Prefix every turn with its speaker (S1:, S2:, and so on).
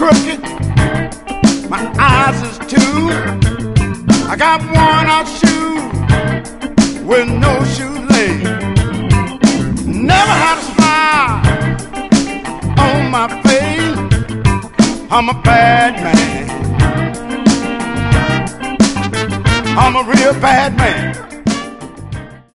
S1: crooked, my eyes is two. I got worn out shoes with no shoelace. Never had a smile on my face. I'm a bad man. I'm a real bad man.